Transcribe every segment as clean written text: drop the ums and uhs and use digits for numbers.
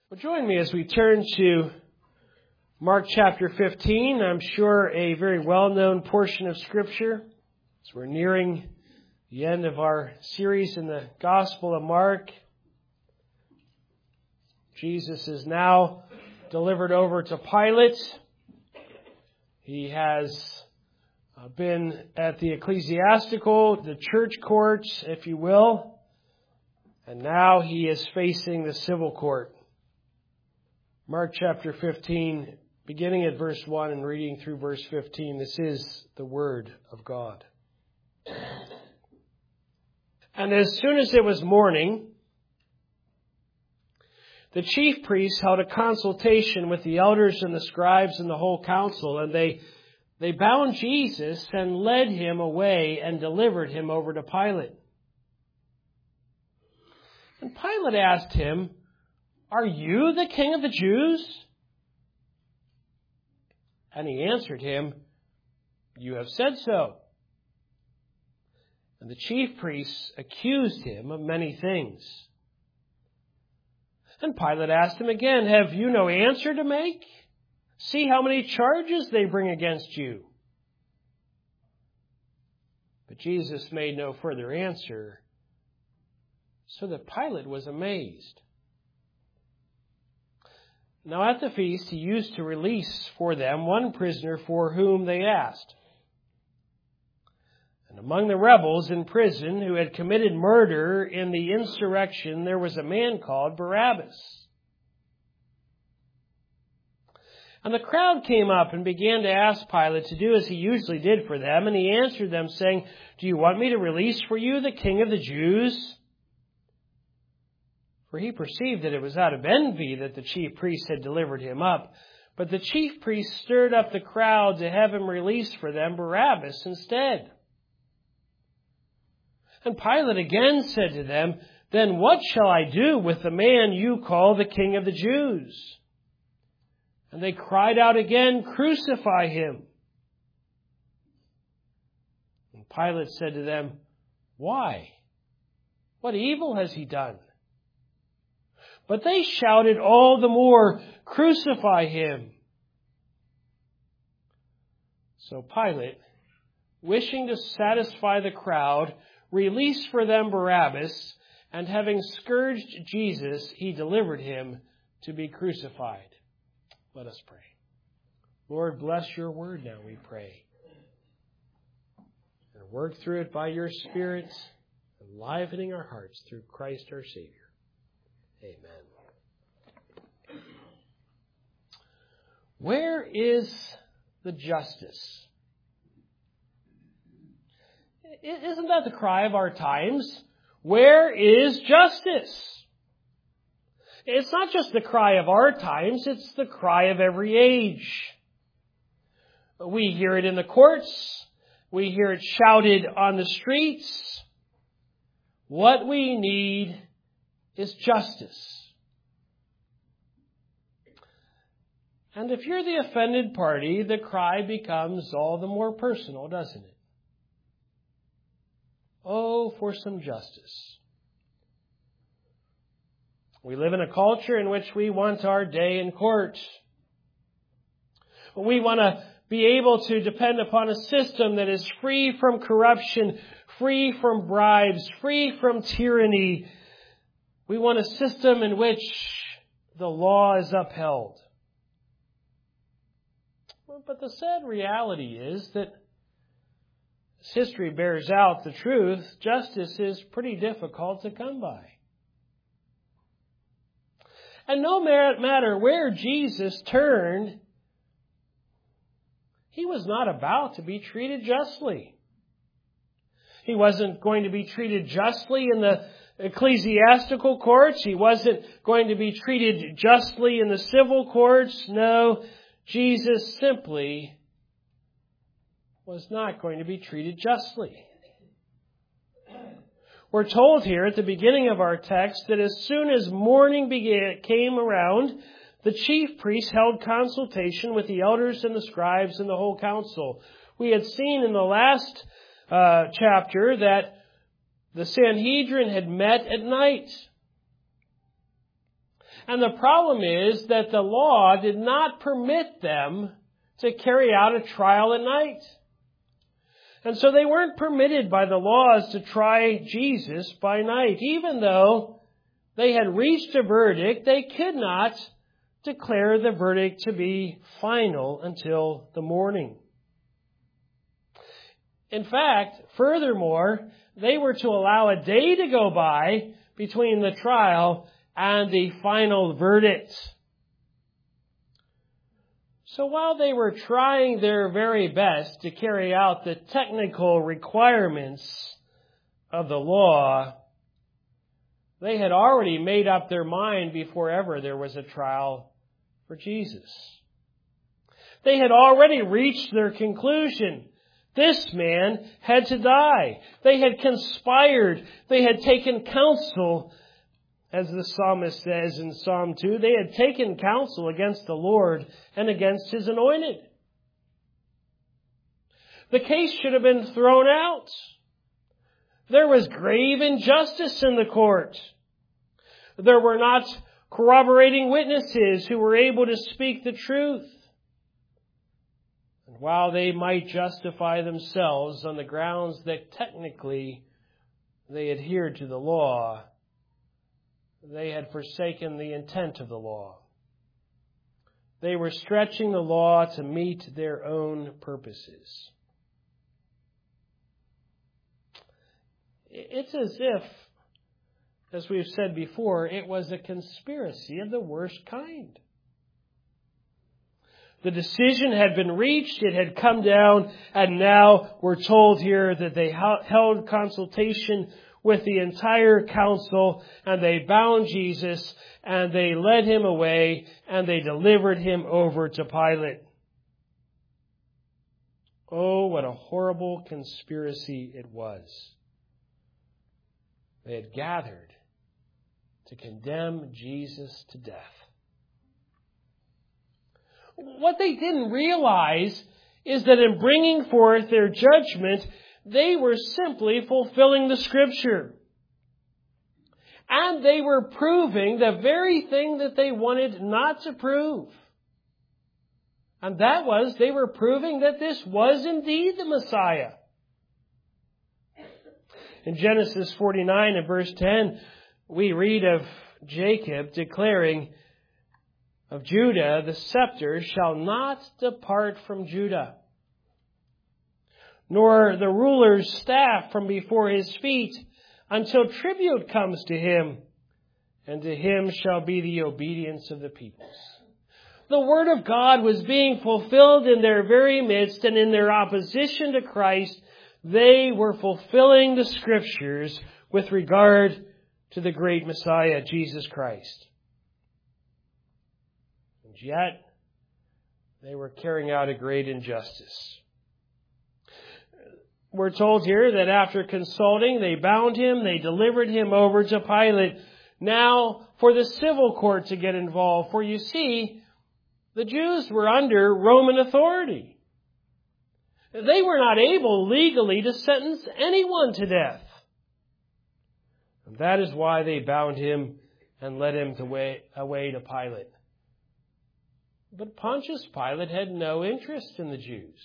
Well, join me as we turn to Mark chapter 15. I'm sure a very well-known portion of Scripture as we're nearing the end of our series in the Gospel of Mark. Jesus is now delivered over to Pilate. He has been at the ecclesiastical, the church courts, if you will, and now he is facing the civil court. Mark chapter 15, beginning at verse 1 and reading through verse 15, this is the Word of God. And as soon as it was morning, the chief priests held a consultation with the elders and the scribes and the whole council, and they bound Jesus and led him away and delivered him over to Pilate. And Pilate asked him, "Are you the king of the Jews?" And he answered him, "You have said so." And the chief priests accused him of many things. And Pilate asked him again, "Have you no answer to make? See how many charges they bring against you." But Jesus made no further answer, so that Pilate was amazed. Now at the feast he used to release for them one prisoner for whom they asked. And among the rebels in prison who had committed murder in the insurrection, there was a man called Barabbas. And the crowd came up and began to ask Pilate to do as he usually did for them. And he answered them, saying, "Do you want me to release for you the king of the Jews?" For he perceived that it was out of envy that the chief priests had delivered him up. But the chief priests stirred up the crowd to have him release for them Barabbas instead. And Pilate again said to them, "Then what shall I do with the man you call the king of the Jews?" And they cried out again, "Crucify him." And Pilate said to them, "Why? What evil has he done?" But they shouted all the more, "Crucify him." So Pilate, wishing to satisfy the crowd, released for them Barabbas, and having scourged Jesus, he delivered him to be crucified. Let us pray. Lord, bless your word now, we pray. And work through it by your Spirit, enlivening our hearts through Christ our Savior. Amen. Where is the justice? Isn't that the cry of our times? Where is justice? It's not just the cry of our times, it's the cry of every age. We hear it in the courts. We hear it shouted on the streets. What we need is justice. And if you're the offended party, the cry becomes all the more personal, doesn't it? Oh, for some justice. We live in a culture in which we want our day in court. We want to be able to depend upon a system that is free from corruption, free from bribes, free from tyranny. We want a system in which the law is upheld. But the sad reality is that, as history bears out the truth, justice is pretty difficult to come by. And no matter where Jesus turned, he was not about to be treated justly. He wasn't going to be treated justly in the ecclesiastical courts. He wasn't going to be treated justly in the civil courts. No, Jesus simply was not going to be treated justly. We're told here at the beginning of our text that as soon as morning came around, the chief priests held consultation with the elders and the scribes and the whole council. We had seen in the last chapter that the Sanhedrin had met at night. And the problem is that the law did not permit them to carry out a trial at night. And so they weren't permitted by the laws to try Jesus by night. Even though they had reached a verdict, they could not declare the verdict to be final until the morning. In fact, furthermore, they were to allow a day to go by between the trial and the final verdict. So while they were trying their very best to carry out the technical requirements of the law, they had already made up their mind before ever there was a trial for Jesus. They had already reached their conclusion. This man had to die. They had conspired. They had taken counsel, as the psalmist says in Psalm 2, they had taken counsel against the Lord and against His anointed. The case should have been thrown out. There was grave injustice in the court. There were not corroborating witnesses who were able to speak the truth. And while they might justify themselves on the grounds that technically they adhered to the law, they had forsaken the intent of the law. They were stretching the law to meet their own purposes. It's as if, as we've said before, it was a conspiracy of the worst kind. The decision had been reached, it had come down, and now we're told here that they held consultation with the entire council, and they bound Jesus, and they led Him away, and they delivered Him over to Pilate. Oh, what a horrible conspiracy it was. They had gathered to condemn Jesus to death. What they didn't realize is that in bringing forth their judgment, they were simply fulfilling the Scripture. And they were proving the very thing that they wanted not to prove. And that was, they were proving that this was indeed the Messiah. In Genesis 49 and verse 10, we read of Jacob declaring of Judah, the scepter shall not depart from Judah, nor the ruler's staff from before his feet, until tribute comes to him, and to him shall be the obedience of the peoples. The Word of God was being fulfilled in their very midst, and in their opposition to Christ, they were fulfilling the Scriptures with regard to the great Messiah, Jesus Christ. And yet, they were carrying out a great injustice. We're told here that after consulting, they bound Him, they delivered Him over to Pilate. Now, for the civil court to get involved. For you see, the Jews were under Roman authority. They were not able legally to sentence anyone to death. And that is why they bound Him and led Him away to Pilate. But Pontius Pilate had no interest in the Jews.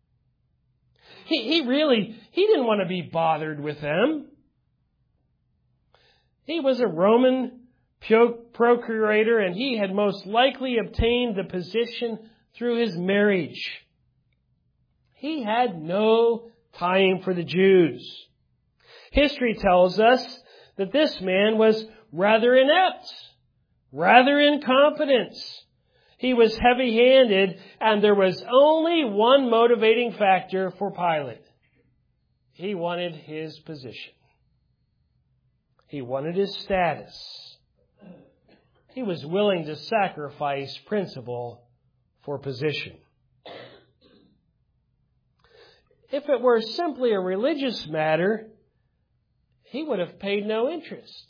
He didn't want to be bothered with them. He was a Roman procurator, and he had most likely obtained the position through his marriage. He had no time for the Jews. History tells us that this man was rather inept, rather incompetent. He was heavy-handed, and there was only one motivating factor for Pilate. He wanted his position. He wanted his status. He was willing to sacrifice principle for position. If it were simply a religious matter, he would have paid no interest.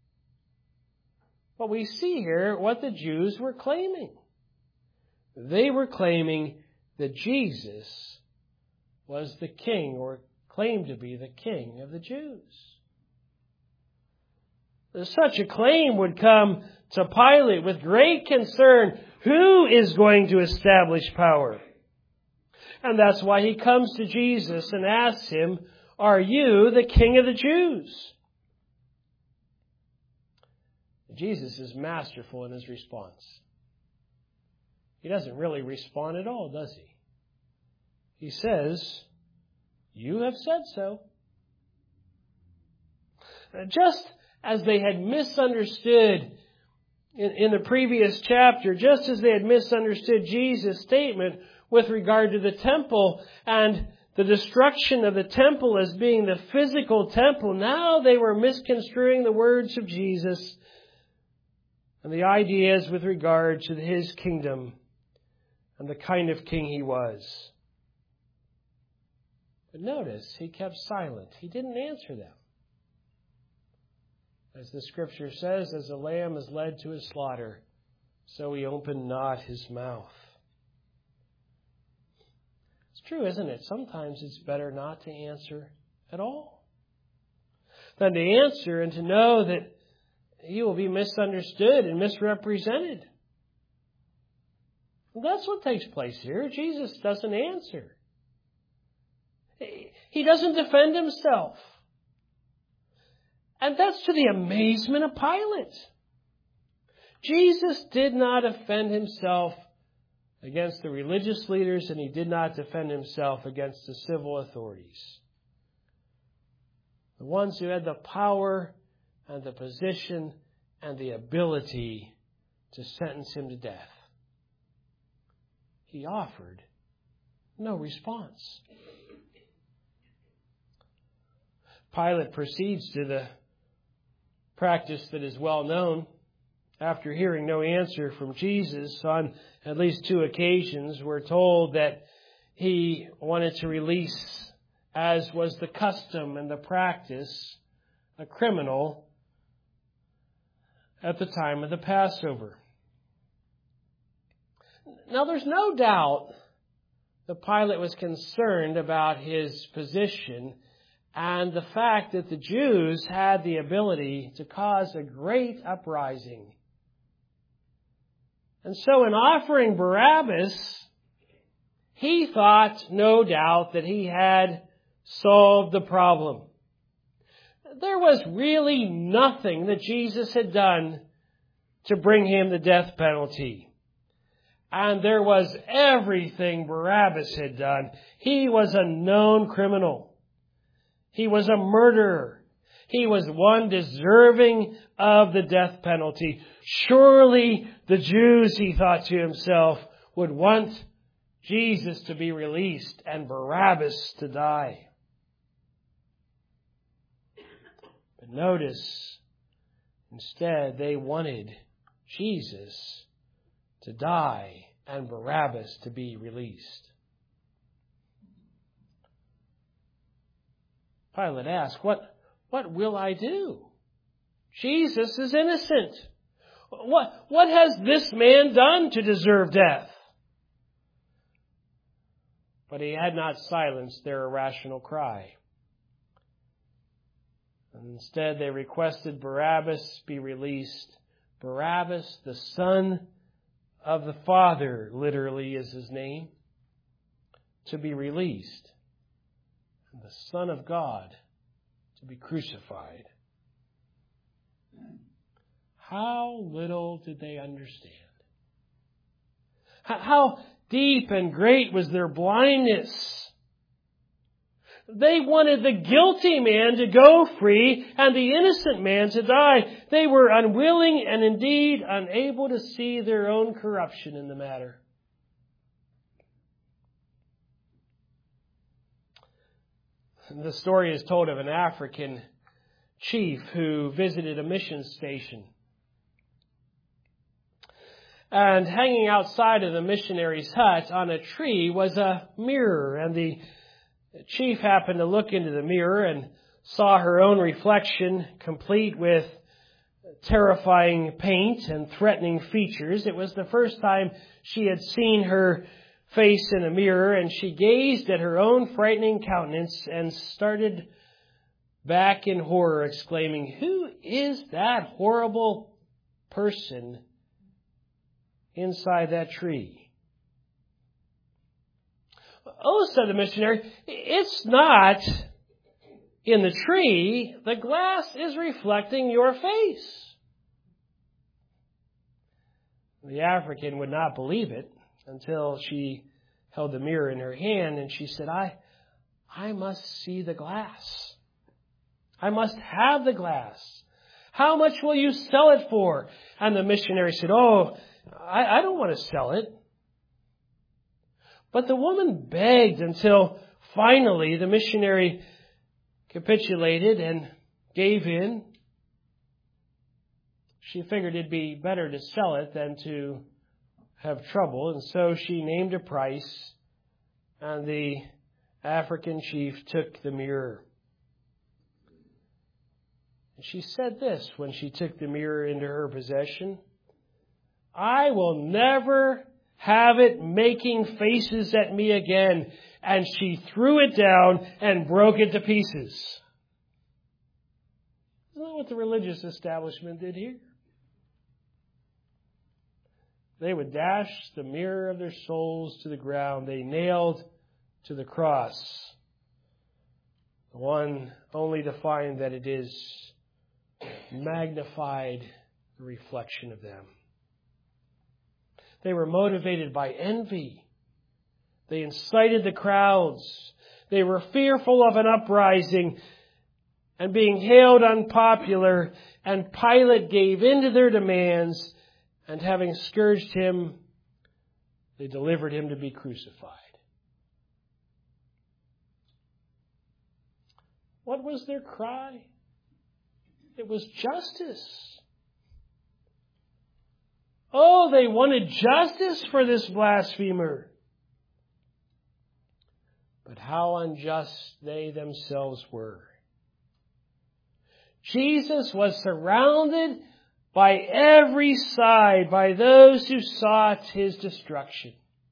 But we see here what the Jews were claiming. They were claiming that Jesus was the king, or claimed to be the king of the Jews. Such a claim would come to Pilate with great concern, who is going to establish power? And that's why he comes to Jesus and asks him, are you the King of the Jews? Jesus is masterful in his response. He doesn't really respond at all, does he? He says, you have said so. Just as they had misunderstood in the previous chapter, just as they had misunderstood Jesus' statement with regard to the temple and the destruction of the temple as being the physical temple, now they were misconstruing the words of Jesus and the ideas with regard to his kingdom and the kind of king he was. But notice, he kept silent. He didn't answer them. As the scripture says, as a lamb is led to his slaughter, so he opened not his mouth. It's true, isn't it? Sometimes it's better not to answer at all than to answer and to know that you will be misunderstood and misrepresented. And that's what takes place here. Jesus doesn't answer. He doesn't defend himself. And that's to the amazement of Pilate. Jesus did not defend himself against the religious leaders, and he did not defend himself against the civil authorities. The ones who had the power and the position and the ability to sentence him to death. He offered no response. Pilate proceeds to the practice that is well known. After hearing no answer from Jesus on at least 2 occasions, we're told that he wanted to release, as was the custom and the practice, a criminal at the time of the Passover. Now, there's no doubt that Pilate was concerned about his position and the fact that the Jews had the ability to cause a great uprising. And so in offering Barabbas, he thought, no doubt, that he had solved the problem. There was really nothing that Jesus had done to bring him the death penalty. And there was everything Barabbas had done. He was a known criminal. He was a murderer. He was one deserving of the death penalty. Surely the Jews, he thought to himself, would want Jesus to be released and Barabbas to die. But notice, instead, they wanted Jesus to die and Barabbas to be released. Pilate asked, What will I do? Jesus is innocent. What has this man done to deserve death? But he had not silenced their irrational cry. And instead they requested Barabbas be released. Barabbas, the son of the Father, literally is his name, to be released. And the Son of God to be crucified. How little did they understand? How deep and great was their blindness? They wanted the guilty man to go free and the innocent man to die. They were unwilling and indeed unable to see their own corruption in the matter. The story is told of an African chief who visited a mission station. And hanging outside of the missionary's hut on a tree was a mirror. And the chief happened to look into the mirror and saw her own reflection, complete with terrifying paint and threatening features. It was the first time she had seen her face in a mirror, and she gazed at her own frightening countenance and started back in horror, exclaiming, "Who is that horrible person inside that tree. Oh, said the missionary, it's not in the tree. The glass is reflecting your face. The African would not believe it until she held the mirror in her hand and she said, I must see the glass. I must have the glass. How much will you sell it for? And the missionary said, I don't want to sell it. But the woman begged until finally the missionary capitulated and gave in. She figured it'd be better to sell it than to have trouble, and so she named a price, and the African chief took the mirror. And she said this when she took the mirror into her possession, I will never have it making faces at me again. And she threw it down and broke it to pieces. Isn't that what the religious establishment did here? They would dash the mirror of their souls to the ground. They nailed to the cross, one only to find that it is magnified the reflection of them. They were motivated by envy. They incited the crowds. They were fearful of an uprising and being hailed unpopular. And Pilate gave in to their demands. And having scourged him, they delivered him to be crucified. What was their cry? It was justice. Oh, they wanted justice for this blasphemer. But how unjust they themselves were. Jesus was surrounded by every side by those who sought his destruction.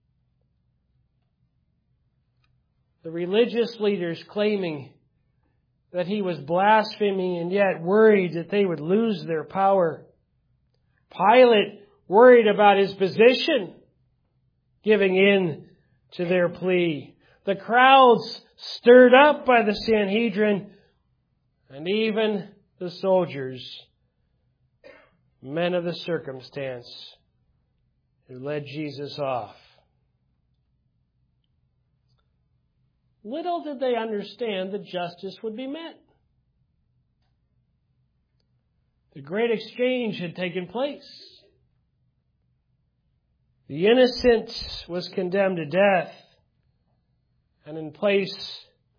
The religious leaders claiming that he was blaspheming and yet worried that they would lose their power. Pilate worried about his position, giving in to their plea. The crowds stirred up by the Sanhedrin, and even the soldiers, men of the circumstance, who led Jesus off. Little did they understand that justice would be met. The great exchange had taken place. The innocent was condemned to death, and in place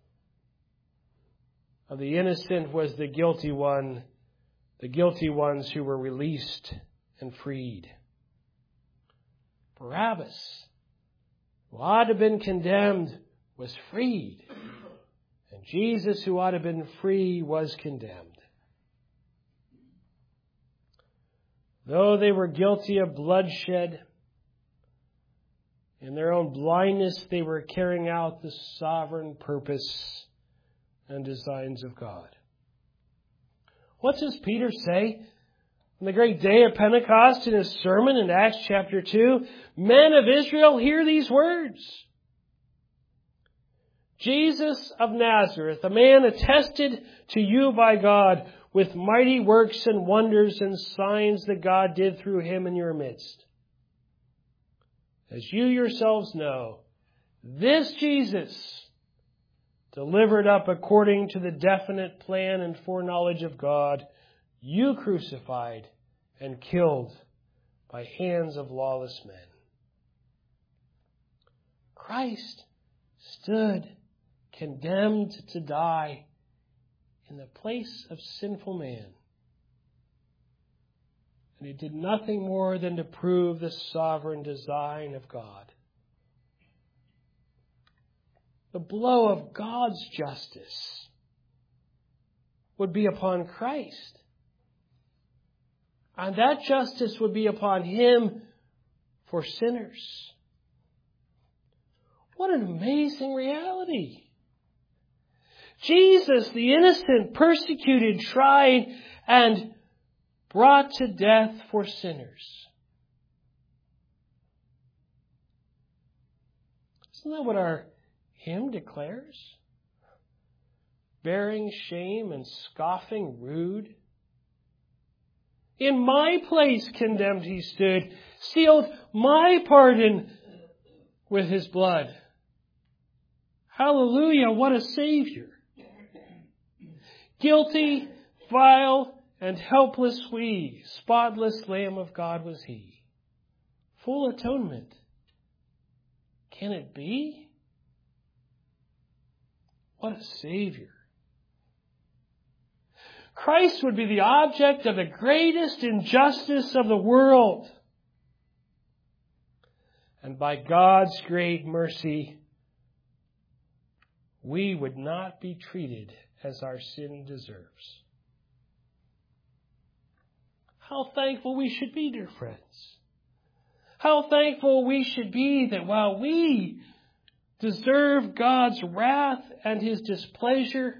of the innocent was the guilty one, the guilty ones who were released and freed. Barabbas, who ought to have been condemned, was freed. And Jesus, who ought to have been free, was condemned. Though they were guilty of bloodshed, in their own blindness they were carrying out the sovereign purpose and designs of God. What does Peter say on the great day of Pentecost in his sermon in Acts chapter 2? Men of Israel, hear these words. Jesus of Nazareth, a man attested to you by God with mighty works and wonders and signs that God did through him in your midst. As you yourselves know, this Jesus, delivered up according to the definite plan and foreknowledge of God, you crucified and killed by hands of lawless men. Christ stood condemned to die in the place of sinful man. And he did nothing more than to prove the sovereign design of God. The blow of God's justice would be upon Christ. And that justice would be upon him for sinners. What an amazing reality. Jesus, the innocent, persecuted, tried, and brought to death for sinners. Isn't that what our hymn declares? Bearing shame and scoffing rude. In my place condemned he stood, sealed my pardon with his blood. Hallelujah, what a Savior. Guilty, vile, and helpless we, spotless Lamb of God was he. Full atonement. Can it be? What a Savior. Christ would be the object of the greatest injustice of the world. And by God's great mercy, we would not be treated as our sin deserves. How thankful we should be, dear friends. How thankful we should be that while we deserve God's wrath and His displeasure,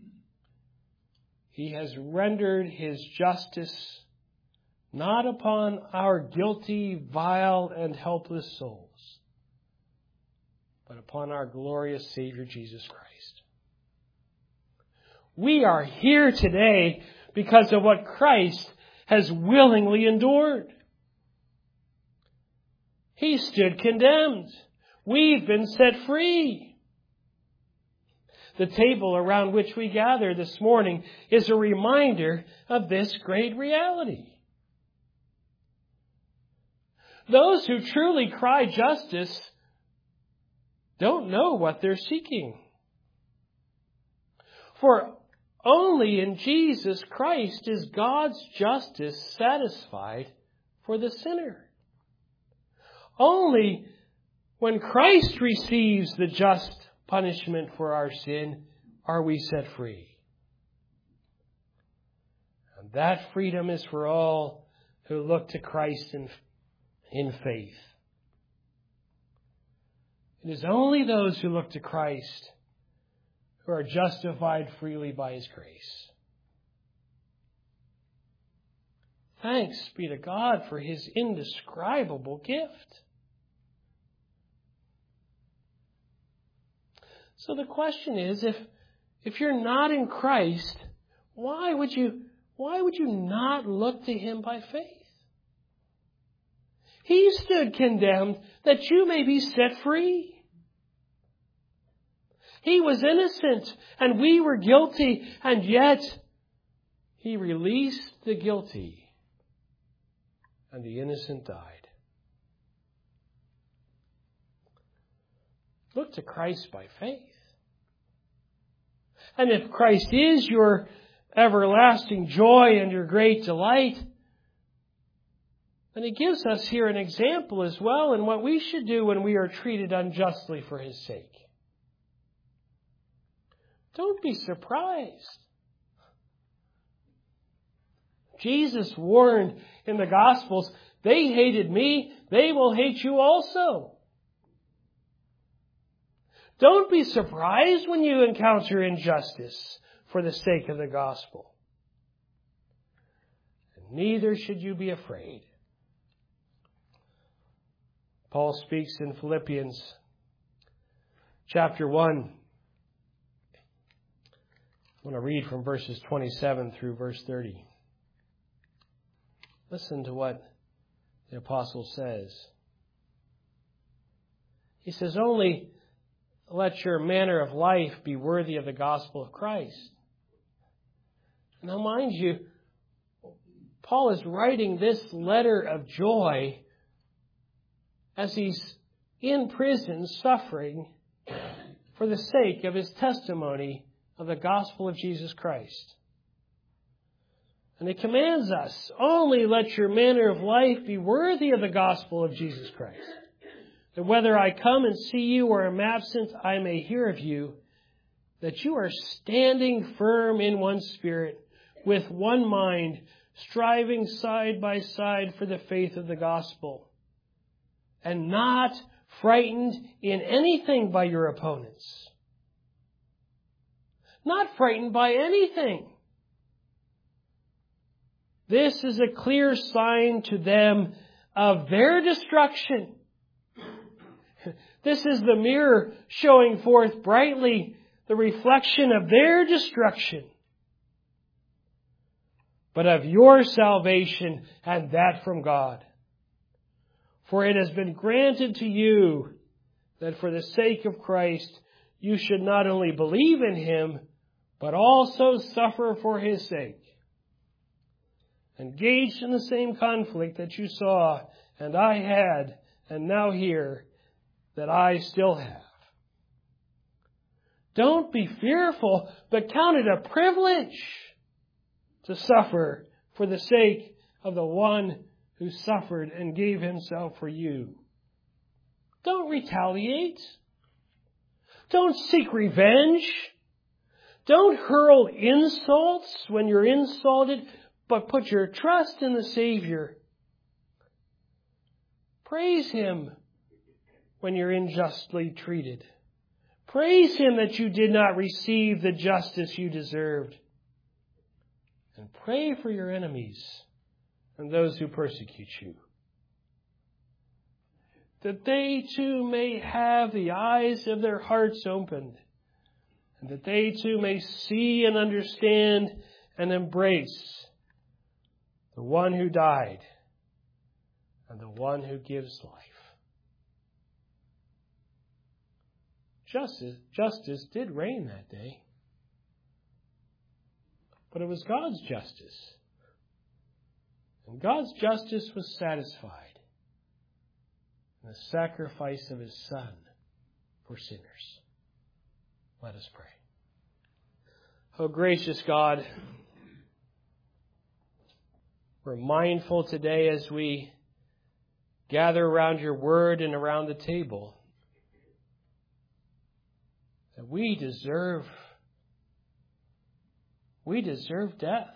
He has rendered His justice not upon our guilty, vile, and helpless souls, but upon our glorious Savior, Jesus Christ. We are here today because of what Christ has willingly endured. He stood condemned. We've been set free. The table around which we gather this morning is a reminder of this great reality. Those who truly cry justice don't know what they're seeking. For only in Jesus Christ is God's justice satisfied for the sinner. Only when Christ receives the just punishment for our sin are we set free. And that freedom is for all who look to Christ in faith. It is only those who look to Christ who are justified freely by His grace. Thanks be to God for His indescribable gift. So the question is, if you're not in Christ, why would you not look to Him by faith? He stood condemned that you may be set free. He was innocent and we were guilty, and yet He released the guilty and the innocent died. Look to Christ by faith. And if Christ is your everlasting joy and your great delight, then He gives us here an example as well in what we should do when we are treated unjustly for His sake. Don't be surprised. Jesus warned in the Gospels, they hated me, they will hate you also. Don't be surprised when you encounter injustice for the sake of the gospel. And neither should you be afraid. Paul speaks in Philippians chapter 1. I want to read from verses 27 through verse 30. Listen to what the apostle says. He says, only let your manner of life be worthy of the gospel of Christ. Now, mind you, Paul is writing this letter of joy as he's in prison suffering for the sake of his testimony of the gospel of Jesus Christ. And he commands us, only let your manner of life be worthy of the gospel of Jesus Christ. That whether I come and see you or am absent, I may hear of you, that you are standing firm in one spirit, with one mind, striving side by side for the faith of the gospel, and not frightened in anything by your opponents. Not frightened by anything. This is a clear sign to them of their destruction. This is the mirror showing forth brightly the reflection of their destruction, but of your salvation, and that from God. For it has been granted to you that for the sake of Christ you should not only believe in Him, but also suffer for His sake. Engaged in the same conflict that you saw, and I had, and now hear, that I still have. Don't be fearful, but count it a privilege to suffer for the sake of the one who suffered and gave Himself for you. Don't retaliate. Don't seek revenge. Don't hurl insults when you're insulted, but put your trust in the Savior. Praise Him when you're unjustly treated. Praise Him that you did not receive the justice you deserved. And pray for your enemies and those who persecute you, that they too may have the eyes of their hearts opened, and that they too may see and understand and embrace the one who died and the one who gives life. Justice did reign that day, but it was God's justice. And God's justice was satisfied in the sacrifice of His Son for sinners. Let us pray. Oh, gracious God, we're mindful today as we gather around your word and around the table that we deserve death.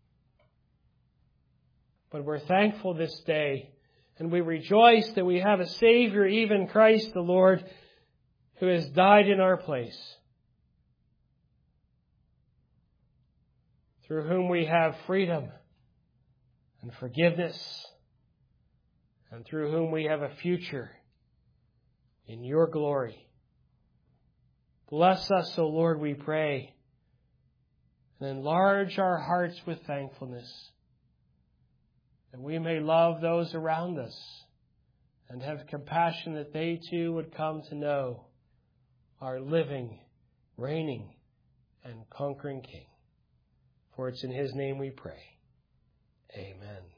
But we're thankful this day, and we rejoice that we have a Savior, even Christ the Lord, who has died in our place, through whom we have freedom and forgiveness, and through whom we have a future in your glory. Bless us, O Lord, we pray, and enlarge our hearts with thankfulness, that we may love those around us and have compassion that they too would come to know our living, reigning, and conquering King. For it's in His name we pray. Amen.